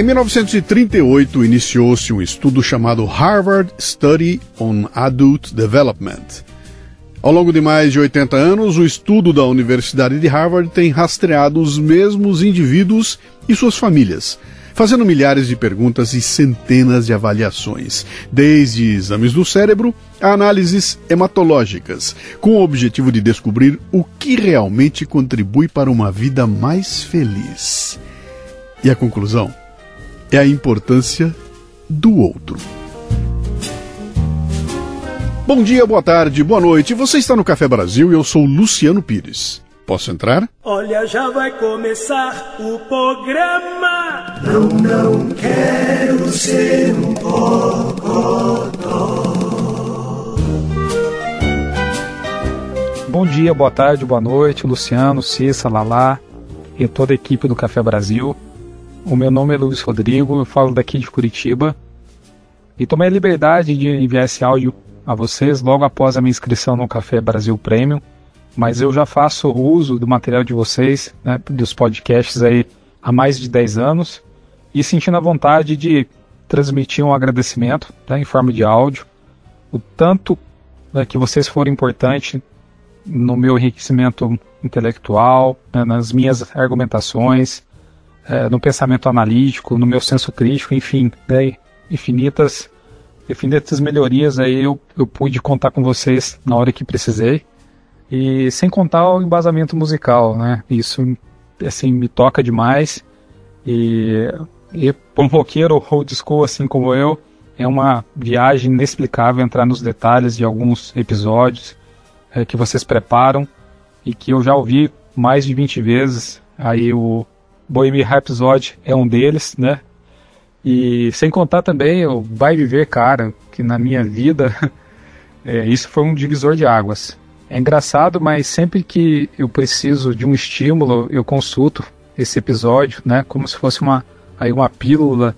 1938, iniciou-se um estudo chamado Harvard Study on Adult Development. Ao longo de mais de 80 anos, o estudo da Universidade de Harvard tem rastreado os mesmos indivíduos e suas famílias, fazendo milhares de perguntas e centenas de avaliações, desde exames do cérebro a análises hematológicas, com o objetivo de descobrir o que realmente contribui para uma vida mais feliz. E a conclusão é a importância do outro. Bom dia, boa tarde, boa noite. Você está no Café Brasil e eu sou Luciano Pires. Posso entrar? Olha, já vai começar o programa. Não quero ser um bocodó. Bom dia, boa tarde, boa noite, Luciano, Cissa, Lalá e toda a equipe do Café Brasil. O meu nome é Luiz Rodrigo, eu falo daqui de Curitiba e tomei a liberdade de enviar esse áudio a vocês logo após a minha inscrição no Café Brasil Premium, mas eu já faço uso do material de vocês, né, dos podcasts aí há mais de 10 anos e sentindo a vontade de transmitir um agradecimento, né, em forma de áudio, o tanto, né, que vocês foram importantes no meu enriquecimento intelectual, né, nas minhas argumentações, no pensamento analítico, no meu senso crítico, enfim, né, infinitas melhorias aí eu pude contar com vocês na hora que precisei, e sem contar o embasamento musical, né, isso assim me toca demais, e para um roqueiro old school assim como eu, é uma viagem inexplicável entrar nos detalhes de alguns episódios que vocês preparam e que eu já ouvi mais de 20 vezes, aí o Bohemian Rhapsody é um deles, né? E sem contar também o Vai Viver, cara, que na minha vida isso foi um divisor de águas. É engraçado, mas sempre que eu preciso de um estímulo, eu consulto esse episódio, né? Como se fosse uma pílula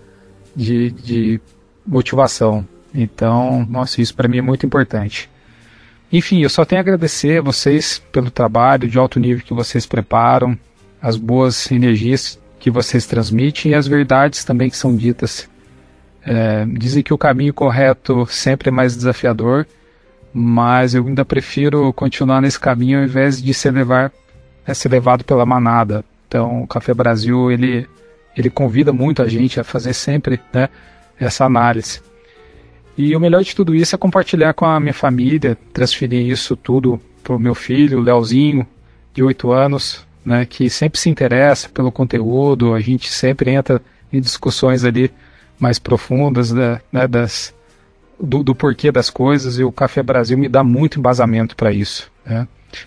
de motivação. Então, nossa, isso para mim é muito importante. Enfim, eu só tenho a agradecer a vocês pelo trabalho de alto nível que vocês preparam, as boas energias que vocês transmitem e as verdades também que são ditas. Dizem que o caminho correto sempre é mais desafiador, mas eu ainda prefiro continuar nesse caminho ao invés de ser levado pela manada. Então o Café Brasil ele convida muito a gente a fazer sempre, né, essa análise. E o melhor de tudo isso é compartilhar com a minha família, transferir isso tudo para o meu filho, o Leozinho, de 8 anos, né, que sempre se interessa pelo conteúdo. A gente sempre entra em discussões ali mais profundas, né, do porquê das coisas, e o Café Brasil me dá muito embasamento para isso, né.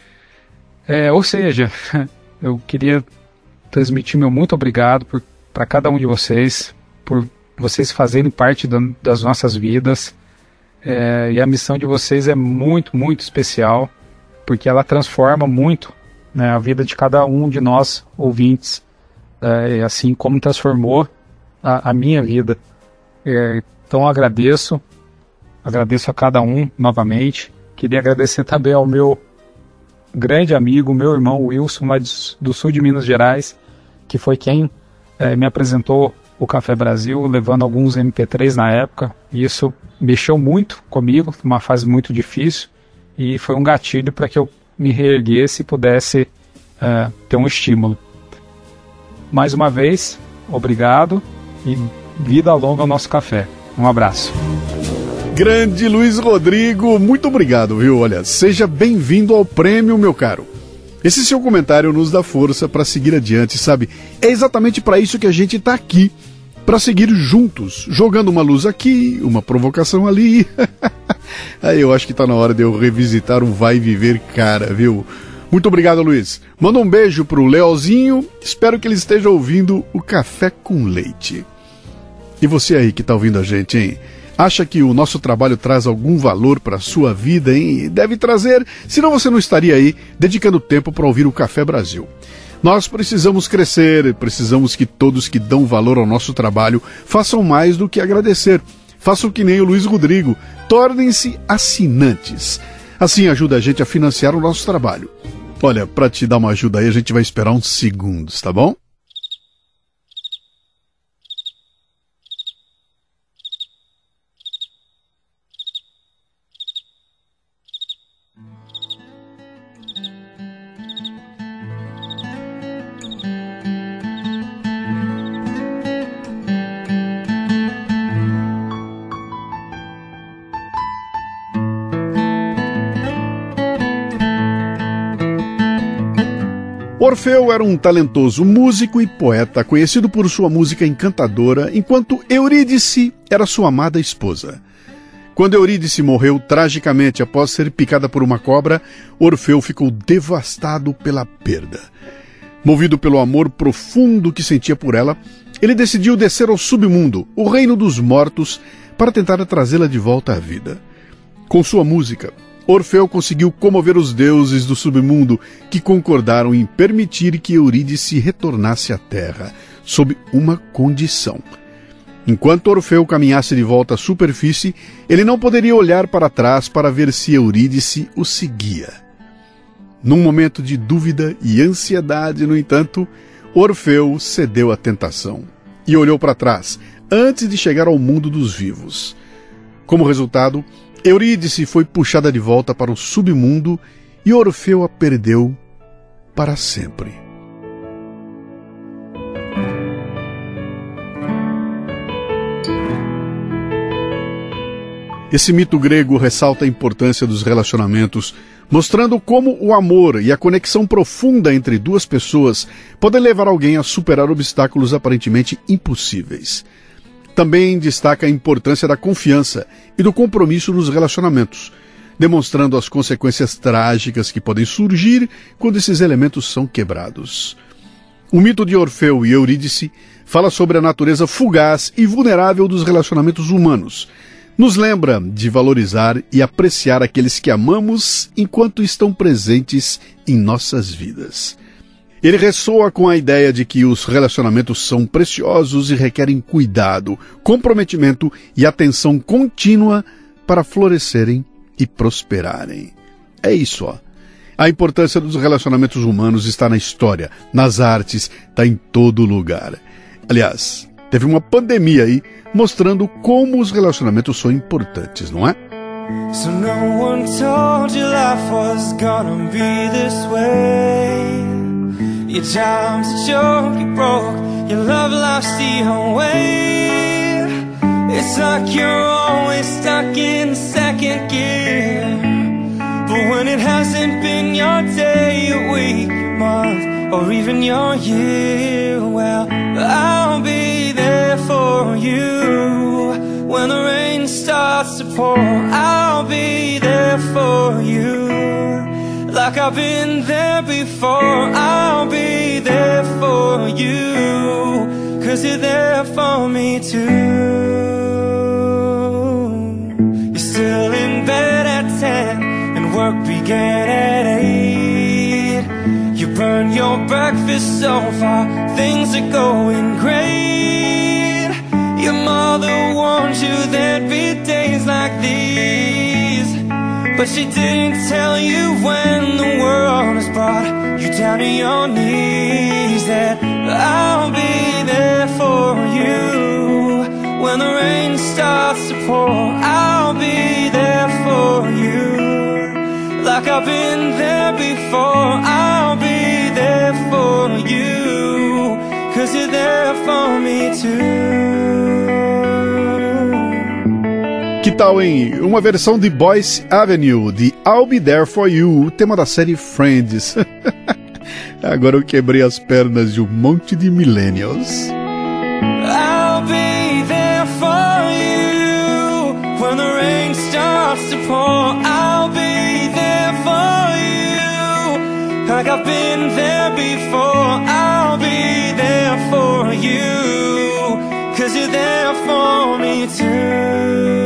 Ou seja, eu queria transmitir meu muito obrigado para cada um de vocês, por vocês fazerem parte das nossas vidas, e a missão de vocês é muito, muito especial, porque ela transforma muito, né, a vida de cada um de nós ouvintes, assim como transformou a minha vida. Então agradeço a cada um novamente. Queria agradecer também ao meu grande amigo, meu irmão Wilson, lá do sul de Minas Gerais, que foi quem me apresentou o Café Brasil, levando alguns MP3 na época. E isso mexeu muito comigo, uma fase muito difícil, e foi um gatilho para que eu me reerguesse e pudesse ter um estímulo. Mais uma vez, obrigado e vida longa ao nosso café. Um abraço. Grande Luiz Rodrigo, muito obrigado, viu? Olha, seja bem-vindo ao prêmio, meu caro. Esse seu comentário nos dá força para seguir adiante, sabe? É exatamente para isso que a gente está aqui, para seguir juntos, jogando uma luz aqui, uma provocação ali. Aí eu acho que está na hora de eu revisitar o Vai Viver, cara, viu? Muito obrigado, Luiz. Manda um beijo pro Leozinho, espero que ele esteja ouvindo o Café com Leite. E você aí que está ouvindo a gente, hein? Acha que o nosso trabalho traz algum valor para a sua vida, hein? Deve trazer, senão você não estaria aí dedicando tempo para ouvir o Café Brasil. Nós precisamos crescer, precisamos que todos que dão valor ao nosso trabalho façam mais do que agradecer. Façam que nem o Luiz Rodrigo, tornem-se assinantes. Assim ajuda a gente a financiar o nosso trabalho. Olha, para te dar uma ajuda aí, a gente vai esperar uns segundos, tá bom? Orfeu era um talentoso músico e poeta, conhecido por sua música encantadora, enquanto Eurídice era sua amada esposa. Quando Eurídice morreu tragicamente após ser picada por uma cobra, Orfeu ficou devastado pela perda. Movido pelo amor profundo que sentia por ela, ele decidiu descer ao submundo, o reino dos mortos, para tentar trazê-la de volta à vida. Com sua música, Orfeu conseguiu comover os deuses do submundo, que concordaram em permitir que Eurídice retornasse à terra, sob uma condição. Enquanto Orfeu caminhasse de volta à superfície, ele não poderia olhar para trás para ver se Eurídice o seguia. Num momento de dúvida e ansiedade, no entanto, Orfeu cedeu à tentação e olhou para trás, antes de chegar ao mundo dos vivos. Como resultado, Eurídice foi puxada de volta para o submundo e Orfeu a perdeu para sempre. Esse mito grego ressalta a importância dos relacionamentos, mostrando como o amor e a conexão profunda entre duas pessoas podem levar alguém a superar obstáculos aparentemente impossíveis. Também destaca a importância da confiança e do compromisso nos relacionamentos, demonstrando as consequências trágicas que podem surgir quando esses elementos são quebrados. O mito de Orfeu e Eurídice fala sobre a natureza fugaz e vulnerável dos relacionamentos humanos. Nos lembra de valorizar e apreciar aqueles que amamos enquanto estão presentes em nossas vidas. Ele ressoa com a ideia de que os relacionamentos são preciosos e requerem cuidado, comprometimento e atenção contínua para florescerem e prosperarem. É isso, ó. A importância dos relacionamentos humanos está na história, nas artes, está em todo lugar. Aliás, teve uma pandemia aí mostrando como os relacionamentos são importantes, não é? So no one told you life was gonna be this way. Your job's a joke, you broke, your love life's the way. It's like you're always stuck in second gear. But when it hasn't been your day, your week, your month, or even your year, well, I'll be there for you. When the rain starts to pour, I'll be there for you. Like I've been there before, I'll be there for you. 'Cause you're there for me too. You're still in bed at 10 and work began at 8. You burn your breakfast so far, things are going great. Your mother warned you there'd be days like these, but she didn't tell you when the world has brought you down to your knees, that I'll be there for you. When the rain starts to pour, I'll be there for you. Like I've been there before, I'll be there for you. 'Cause you're there for me too. Que tal, hein? Uma versão de Boyce Avenue, de I'll Be There For You, o tema da série Friends. Agora eu quebrei as pernas de um monte de millennials. I'll be there for you. When the rain starts to pour, I'll be there for you. Like I've been there before, I'll be there for you. 'Cause you're there for me too.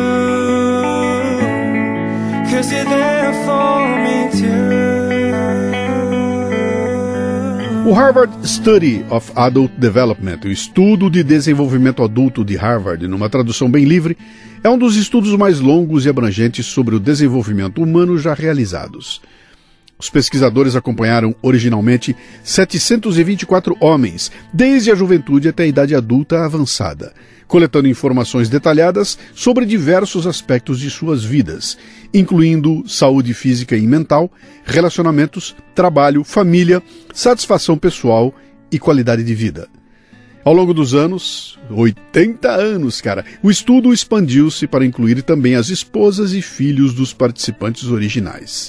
O Harvard Study of Adult Development, o estudo de desenvolvimento adulto de Harvard, numa tradução bem livre, é um dos estudos mais longos e abrangentes sobre o desenvolvimento humano já realizados. Os pesquisadores acompanharam originalmente 724 homens, desde a juventude até a idade adulta avançada, coletando informações detalhadas sobre diversos aspectos de suas vidas, incluindo saúde física e mental, relacionamentos, trabalho, família, satisfação pessoal e qualidade de vida. Ao longo dos anos, 80 anos, cara, o estudo expandiu-se para incluir também as esposas e filhos dos participantes originais.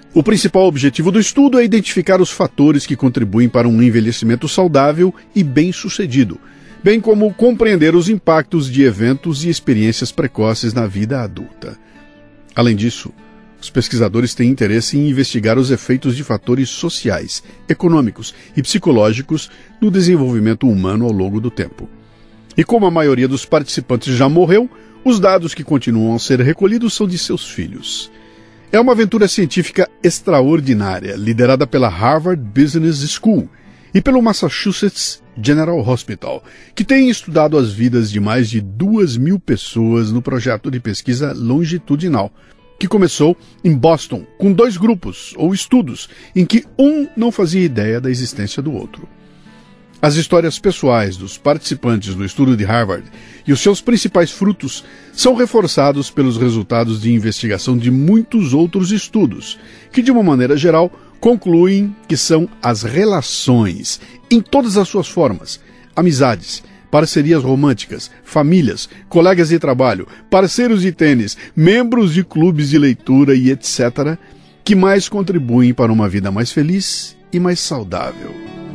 O principal objetivo do estudo é identificar os fatores que contribuem para um envelhecimento saudável e bem-sucedido, bem como compreender os impactos de eventos e experiências precoces na vida adulta. Além disso, os pesquisadores têm interesse em investigar os efeitos de fatores sociais, econômicos e psicológicos no desenvolvimento humano ao longo do tempo. E como a maioria dos participantes já morreu, os dados que continuam a ser recolhidos são de seus filhos. É uma aventura científica extraordinária, liderada pela Harvard Business School e pelo Massachusetts General Hospital, que tem estudado as vidas de mais de 2.000 pessoas no projeto de pesquisa longitudinal, que começou em Boston, com 2 grupos, ou estudos, em que um não fazia ideia da existência do outro. As histórias pessoais dos participantes do estudo de Harvard e os seus principais frutos são reforçados pelos resultados de investigação de muitos outros estudos, que, de uma maneira geral, concluem que são as relações, em todas as suas formas, amizades, parcerias românticas, famílias, colegas de trabalho, parceiros de tênis, membros de clubes de leitura e etc., que mais contribuem para uma vida mais feliz e mais saudável.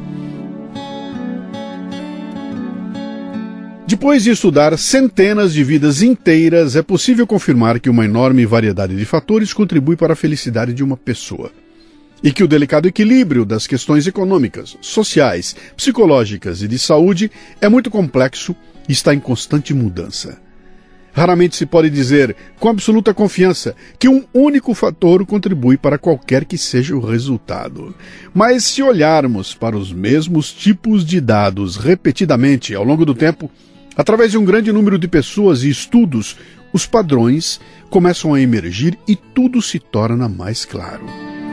Depois de estudar centenas de vidas inteiras, é possível confirmar que uma enorme variedade de fatores contribui para a felicidade de uma pessoa. E que o delicado equilíbrio das questões econômicas, sociais, psicológicas e de saúde é muito complexo e está em constante mudança. Raramente se pode dizer, com absoluta confiança, que um único fator contribui para qualquer que seja o resultado. Mas se olharmos para os mesmos tipos de dados repetidamente ao longo do tempo, através de um grande número de pessoas e estudos, os padrões começam a emergir e tudo se torna mais claro.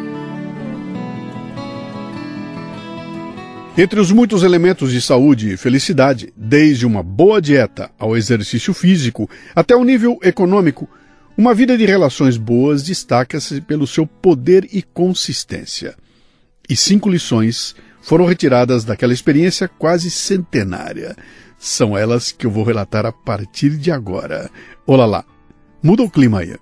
Entre os muitos elementos de saúde e felicidade, desde uma boa dieta ao exercício físico até o nível econômico, uma vida de relações boas destaca-se pelo seu poder e consistência. E 5 lições foram retiradas daquela experiência quase centenária. São elas que eu vou relatar a partir de agora. Olá lá, muda o clima aí.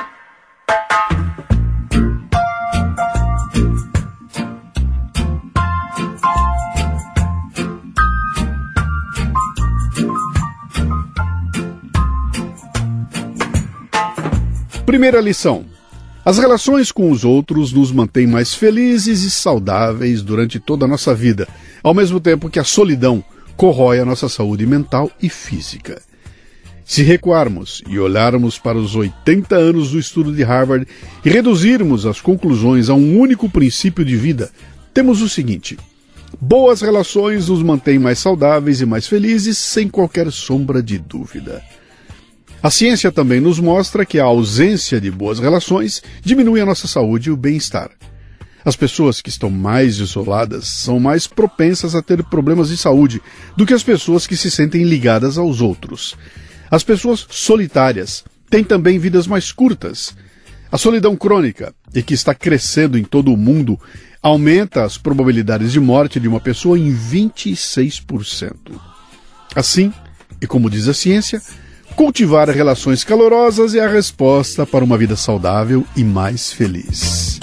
Primeira lição. As relações com os outros nos mantêm mais felizes e saudáveis durante toda a nossa vida, ao mesmo tempo que a solidão corrói a nossa saúde mental e física. Se recuarmos e olharmos para os 80 anos do estudo de Harvard e reduzirmos as conclusões a um único princípio de vida, temos o seguinte: boas relações nos mantêm mais saudáveis e mais felizes, sem qualquer sombra de dúvida. A ciência também nos mostra que a ausência de boas relações diminui a nossa saúde e o bem-estar. As pessoas que estão mais isoladas são mais propensas a ter problemas de saúde do que as pessoas que se sentem ligadas aos outros. As pessoas solitárias têm também vidas mais curtas. A solidão crônica, e que está crescendo em todo o mundo, aumenta as probabilidades de morte de uma pessoa em 26%. Assim, e como diz a ciência, cultivar relações calorosas é a resposta para uma vida saudável e mais feliz.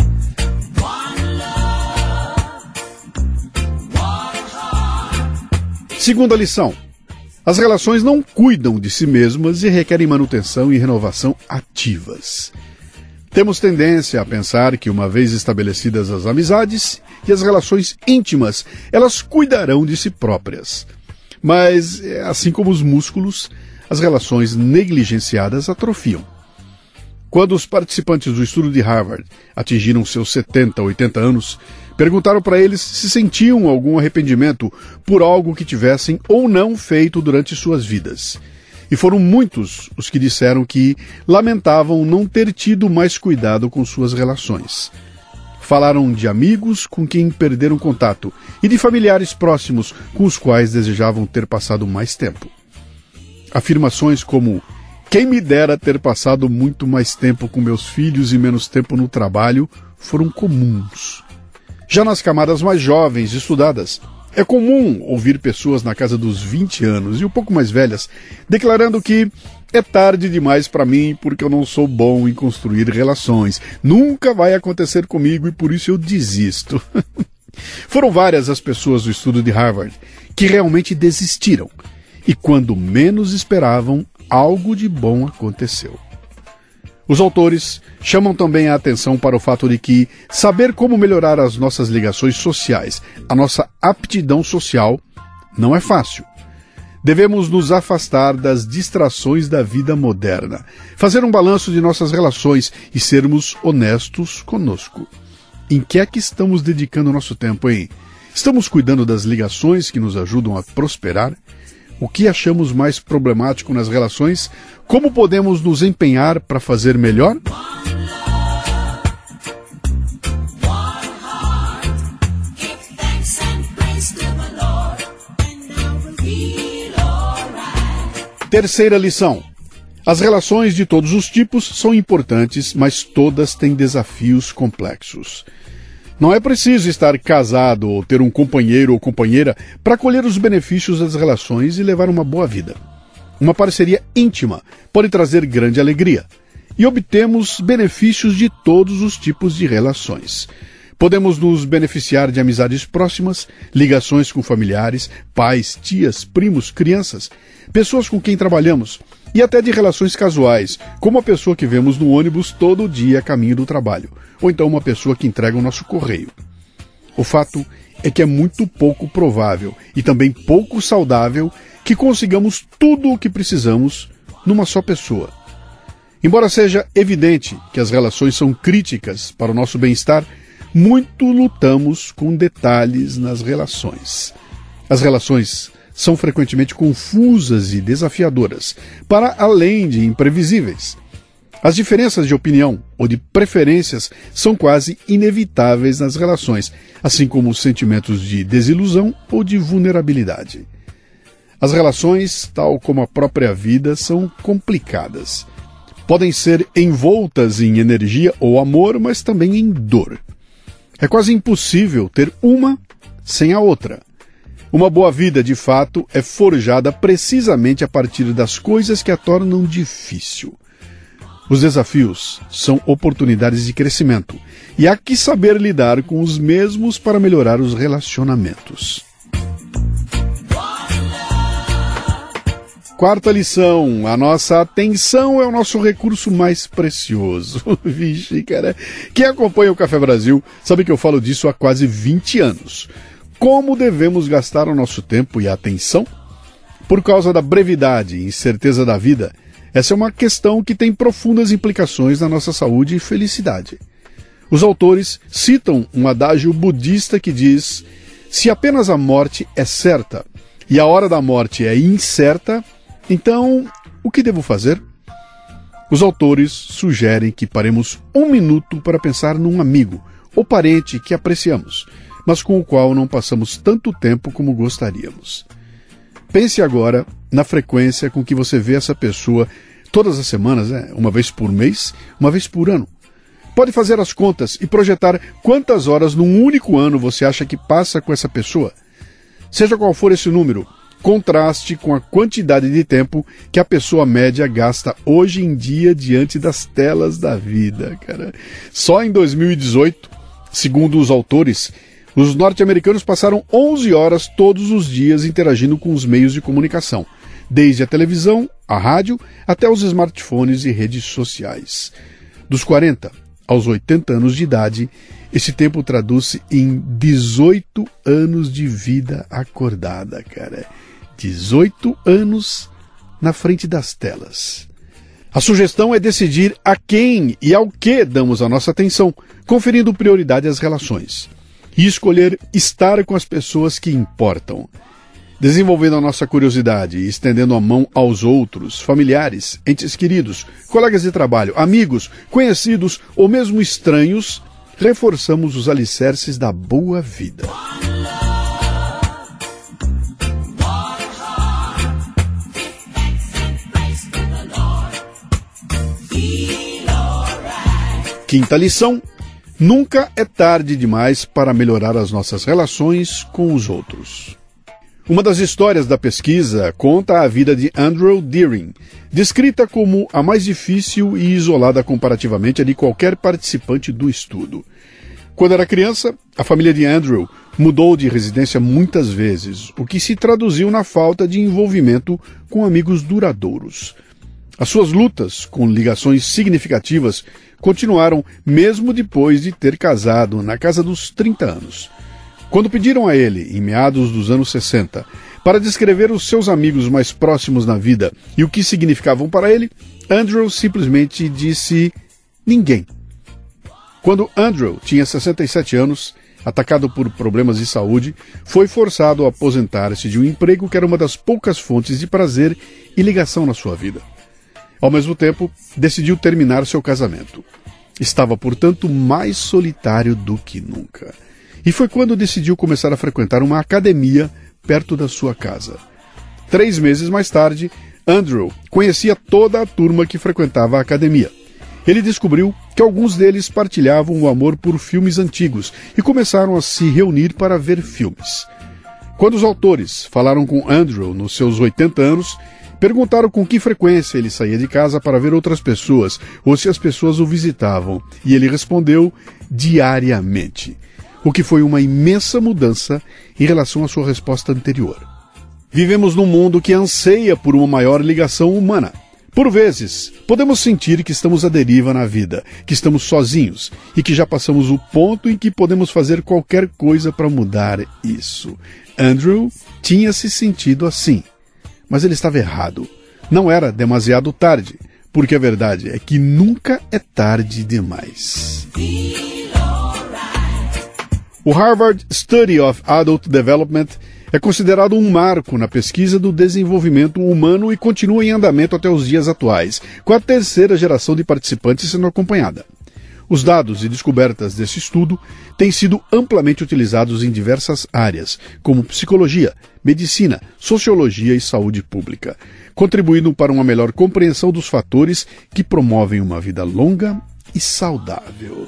Segunda lição. As relações não cuidam de si mesmas e requerem manutenção e renovação ativas. Temos tendência a pensar que, uma vez estabelecidas as amizades e as relações íntimas, elas cuidarão de si próprias. Mas, assim como os músculos, as relações negligenciadas atrofiam. Quando os participantes do estudo de Harvard atingiram seus 70, 80 anos, perguntaram para eles se sentiam algum arrependimento por algo que tivessem ou não feito durante suas vidas. E foram muitos os que disseram que lamentavam não ter tido mais cuidado com suas relações. Falaram de amigos com quem perderam contato e de familiares próximos com os quais desejavam ter passado mais tempo. Afirmações como "quem me dera ter passado muito mais tempo com meus filhos e menos tempo no trabalho" foram comuns. Já nas camadas mais jovens e estudadas, é comum ouvir pessoas na casa dos 20 anos e um pouco mais velhas declarando que é tarde demais para mim porque eu não sou bom em construir relações. Nunca vai acontecer comigo e por isso eu desisto. Foram várias as pessoas do estudo de Harvard que realmente desistiram. E quando menos esperavam, algo de bom aconteceu. Os autores chamam também a atenção para o fato de que saber como melhorar as nossas ligações sociais, a nossa aptidão social, não é fácil. Devemos nos afastar das distrações da vida moderna, fazer um balanço de nossas relações e sermos honestos conosco. Em que é que estamos dedicando nosso tempo, hein? Estamos cuidando das ligações que nos ajudam a prosperar? O que achamos mais problemático nas relações? Como podemos nos empenhar para fazer melhor? Terceira lição. As relações de todos os tipos são importantes, mas todas têm desafios complexos. Não é preciso estar casado ou ter um companheiro ou companheira para colher os benefícios das relações e levar uma boa vida. Uma parceria íntima pode trazer grande alegria e obtemos benefícios de todos os tipos de relações. Podemos nos beneficiar de amizades próximas, ligações com familiares, pais, tias, primos, crianças, pessoas com quem trabalhamos e até de relações casuais, como a pessoa que vemos no ônibus todo dia a caminho do trabalho, ou então uma pessoa que entrega o nosso correio. O fato é que é muito pouco provável e também pouco saudável que consigamos tudo o que precisamos numa só pessoa. Embora seja evidente que as relações são críticas para o nosso bem-estar, muito lutamos com detalhes nas relações. As relações são frequentemente confusas e desafiadoras, para além de imprevisíveis. As diferenças de opinião ou de preferências são quase inevitáveis nas relações, assim como os sentimentos de desilusão ou de vulnerabilidade. As relações, tal como a própria vida, são complicadas. Podem ser envoltas em energia ou amor, mas também em dor. É quase impossível ter uma sem a outra. Uma boa vida, de fato, é forjada precisamente a partir das coisas que a tornam difícil. Os desafios são oportunidades de crescimento e há que saber lidar com os mesmos para melhorar os relacionamentos. Quarta lição, a nossa atenção é o nosso recurso mais precioso. Vixe, cara, quem acompanha o Café Brasil sabe que eu falo disso há quase 20 anos. Como devemos gastar o nosso tempo e atenção? Por causa da brevidade e incerteza da vida, essa é uma questão que tem profundas implicações na nossa saúde e felicidade. Os autores citam um adágio budista que diz: se apenas a morte é certa e a hora da morte é incerta, então o que devo fazer? Os autores sugerem que paremos 1 minuto para pensar num amigo ou parente que apreciamos, mas com o qual não passamos tanto tempo como gostaríamos. Pense agora na frequência com que você vê essa pessoa todas as semanas, uma vez por mês, uma vez por ano. Pode fazer as contas e projetar quantas horas num único ano você acha que passa com essa pessoa. Seja qual for esse número, contraste com a quantidade de tempo que a pessoa média gasta hoje em dia diante das telas da vida, cara. Só em 2018, segundo os autores, os norte-americanos passaram 11 horas todos os dias interagindo com os meios de comunicação, desde a televisão, a rádio, até os smartphones e redes sociais. Dos 40 aos 80 anos de idade, esse tempo traduz-se em 18 anos de vida acordada, cara. 18 anos na frente das telas. A sugestão é decidir a quem e ao que damos a nossa atenção, conferindo prioridade às relações. E escolher estar com as pessoas que importam. Desenvolvendo a nossa curiosidade e estendendo a mão aos outros, familiares, entes queridos, colegas de trabalho, amigos, conhecidos ou mesmo estranhos, reforçamos os alicerces da boa vida. Quinta lição: nunca é tarde demais para melhorar as nossas relações com os outros. Uma das histórias da pesquisa conta a vida de Andrew Deering, descrita como a mais difícil e isolada comparativamente a de qualquer participante do estudo. Quando era criança, a família de Andrew mudou de residência muitas vezes, o que se traduziu na falta de envolvimento com amigos duradouros. As suas lutas com ligações significativas continuaram mesmo depois de ter casado na casa dos 30 anos. Quando pediram a ele, em meados dos anos 60, para descrever os seus amigos mais próximos na vida e o que significavam para ele, Andrew simplesmente disse ninguém. Quando Andrew tinha 67 anos, atacado por problemas de saúde, foi forçado a aposentar-se de um emprego que era uma das poucas fontes de prazer e ligação na sua vida. Ao mesmo tempo, decidiu terminar seu casamento. Estava, portanto, mais solitário do que nunca. E foi quando decidiu começar a frequentar uma academia perto da sua casa. 3 meses mais tarde, Andrew conhecia toda a turma que frequentava a academia. Ele descobriu que alguns deles partilhavam o amor por filmes antigos e começaram a se reunir para ver filmes. Quando os autores falaram com Andrew nos seus 80 anos, perguntaram com que frequência ele saía de casa para ver outras pessoas ou se as pessoas o visitavam, e ele respondeu diariamente, o que foi uma imensa mudança em relação à sua resposta anterior. Vivemos num mundo que anseia por uma maior ligação humana. Por vezes, podemos sentir que estamos à deriva na vida, que estamos sozinhos e que já passamos o ponto em que podemos fazer qualquer coisa para mudar isso. Andrew tinha se sentido assim, mas ele estava errado. Não era demasiado tarde, porque a verdade é que nunca é tarde demais. O Harvard Study of Adult Development é considerado um marco na pesquisa do desenvolvimento humano e continua em andamento até os dias atuais, com a 3ª geração de participantes sendo acompanhada. Os dados e descobertas desse estudo têm sido amplamente utilizados em diversas áreas, como psicologia, medicina, sociologia e saúde pública, contribuindo para uma melhor compreensão dos fatores que promovem uma vida longa e saudável.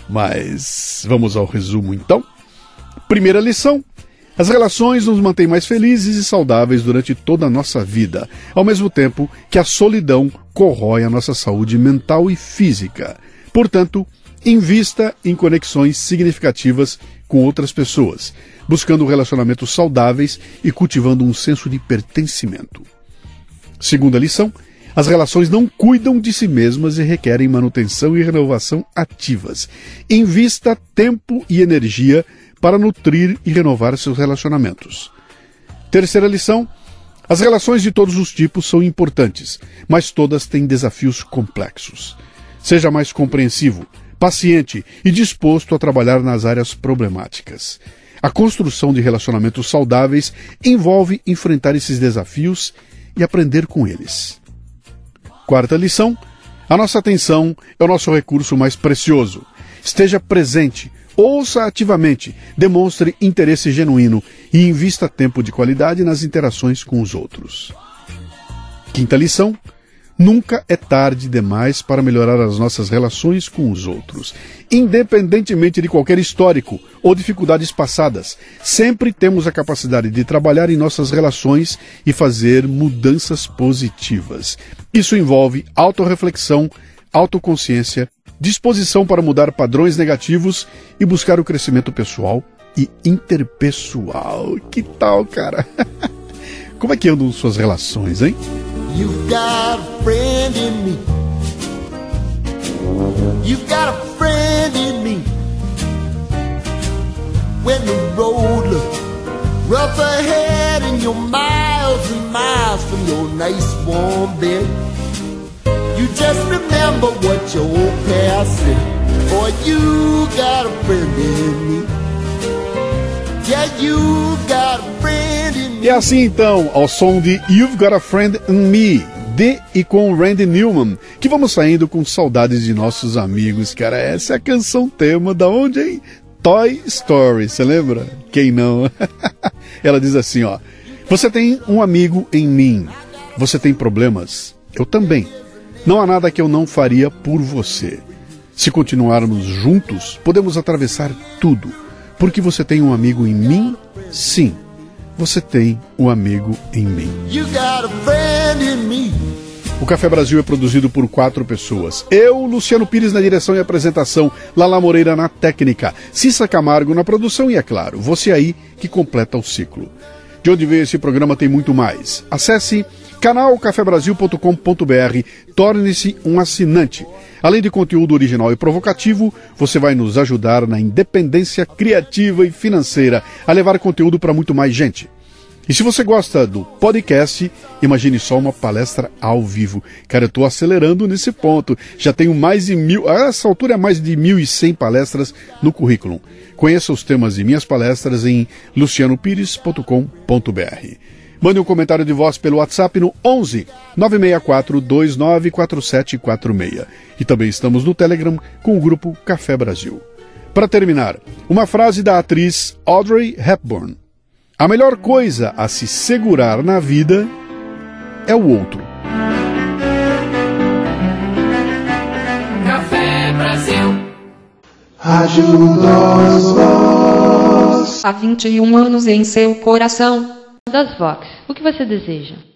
Mas vamos ao resumo então. Primeira lição: as relações nos mantêm mais felizes e saudáveis durante toda a nossa vida, ao mesmo tempo que a solidão corrói a nossa saúde mental e física. Portanto, invista em conexões significativas com outras pessoas, buscando relacionamentos saudáveis e cultivando um senso de pertencimento. Segunda lição: as relações não cuidam de si mesmas e requerem manutenção e renovação ativas. Invista tempo e energia para nutrir e renovar seus relacionamentos. Terceira lição: as relações de todos os tipos são importantes, mas todas têm desafios complexos. Seja mais compreensivo, paciente e disposto a trabalhar nas áreas problemáticas. A construção de relacionamentos saudáveis envolve enfrentar esses desafios e aprender com eles. Quarta lição: a nossa atenção é o nosso recurso mais precioso. Esteja presente, ouça ativamente, demonstre interesse genuíno e invista tempo de qualidade nas interações com os outros. Quinta lição: nunca é tarde demais para melhorar as nossas relações com os outros. Independentemente de qualquer histórico ou dificuldades passadas, sempre temos a capacidade de trabalhar em nossas relações e fazer mudanças positivas. Isso envolve autorreflexão, autoconsciência, disposição para mudar padrões negativos e buscar o crescimento pessoal e interpessoal. Que tal, cara? Como é que andam suas relações, hein? You've got a friend in me. You've got a friend in me. When the road looks rough ahead and you're miles and miles from your nice warm bed, you just remember what your old past said. Boy, you got a friend in me. Yeah, you got a friend in me. E assim então, ao som de You've Got a Friend in Me, de e com Randy Newman, que vamos saindo com saudades de nossos amigos, cara. Essa é a canção tema da onde, hein? Toy Story, você lembra? Quem não? Ela diz assim, ó: você tem um amigo em mim. Você tem problemas? Eu também. Não há nada que eu não faria por você. Se continuarmos juntos, podemos atravessar tudo. Porque você tem um amigo em mim? Sim. você tem um amigo em mim. You got a friend in me. O Café Brasil é produzido por 4 pessoas. Eu, Luciano Pires na direção e apresentação, Lala Moreira na técnica, Cissa Camargo na produção e, é claro, você aí que completa o ciclo. De onde veio esse programa tem muito mais. Acesse canalcafebrasil.com.br, torne-se um assinante. Além de conteúdo original e provocativo, você vai nos ajudar na independência criativa e financeira a levar conteúdo para muito mais gente. E se você gosta do podcast, imagine só uma palestra ao vivo. Cara, eu estou acelerando nesse ponto. Já tenho mais de 1.000, a essa altura é mais de 1.100 palestras no currículo. Conheça os temas de minhas palestras em lucianopires.com.br. Mande um comentário de voz pelo WhatsApp no 11 964 294746. E também estamos no Telegram com o grupo Café Brasil. Para terminar, uma frase da atriz Audrey Hepburn. A melhor coisa a se segurar na vida é o outro. Café Brasil. Há 21 anos em seu coração. Das Vox, o que você deseja?